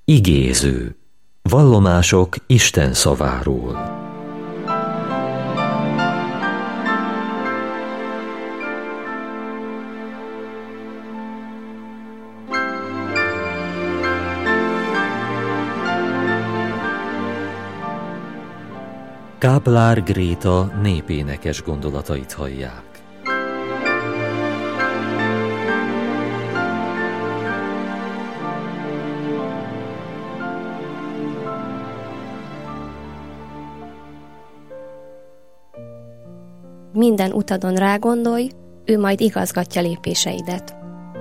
Igéző. Vallomások Isten szaváról. Káplár Gréta népénekes gondolatait hallják. Minden utadon rágondolj, ő majd igazgatja lépéseidet.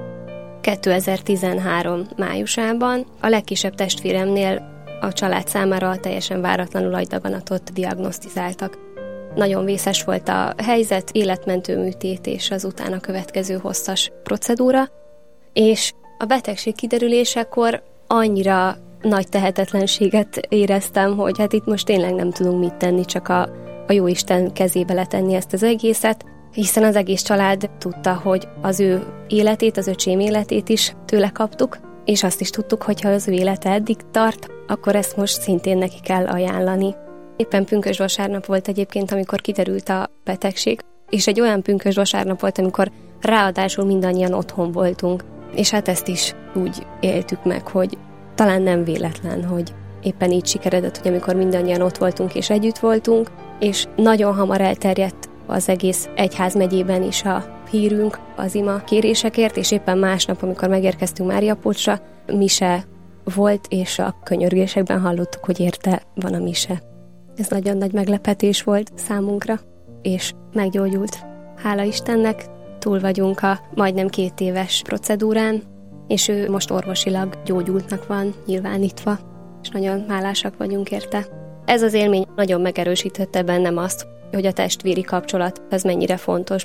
2013 májusában a legkisebb testvéremnél a család számára teljesen váratlanul agydaganatot diagnosztizáltak. Nagyon vészes volt a helyzet, életmentő műtét és az utána következő hosszas procedúra, és a betegség kiderülésekor annyira nagy tehetetlenséget éreztem, hogy hát itt most tényleg nem tudunk mit tenni, csak a Jóisten kezébe letenni ezt az egészet, hiszen az egész család tudta, hogy az ő életét, az öcsém életét is tőle kaptuk, és azt is tudtuk, hogy ha az ő élete eddig tart, akkor ezt most szintén neki kell ajánlani. Éppen pünkösd vasárnap volt egyébként, amikor kiderült a betegség, és egy olyan pünkösd vasárnap volt, amikor ráadásul mindannyian otthon voltunk. És hát ezt is úgy éltük meg, hogy talán nem véletlen, hogy éppen így sikeredett, hogy amikor mindannyian ott voltunk és együtt voltunk, és nagyon hamar elterjedt az egész egyházmegyében is a hírünk az ima kérésekért, és éppen másnap, amikor megérkeztünk Máriapócsra, mise volt, és a könyörgésekben hallottuk, hogy érte van a mise. Ez nagyon nagy meglepetés volt számunkra, és meggyógyult. Hála Istennek, túl vagyunk a majdnem 2 éves procedúrán, és ő most orvosilag gyógyultnak van nyilvánítva, és nagyon hálásak vagyunk érte. Ez az élmény nagyon megerősítette bennem azt, hogy a testvéri kapcsolat ez mennyire fontos.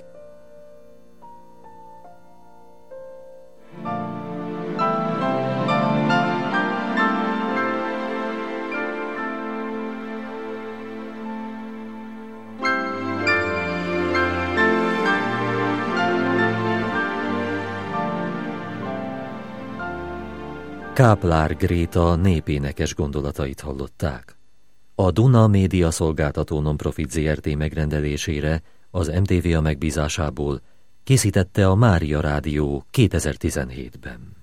Káplár Gréta népénekes gondolatait hallották. A Duna Média Szolgáltató Nonprofit Zrt. Megrendelésére az MTVA megbízásából készítette a Mária Rádió 2017-ben.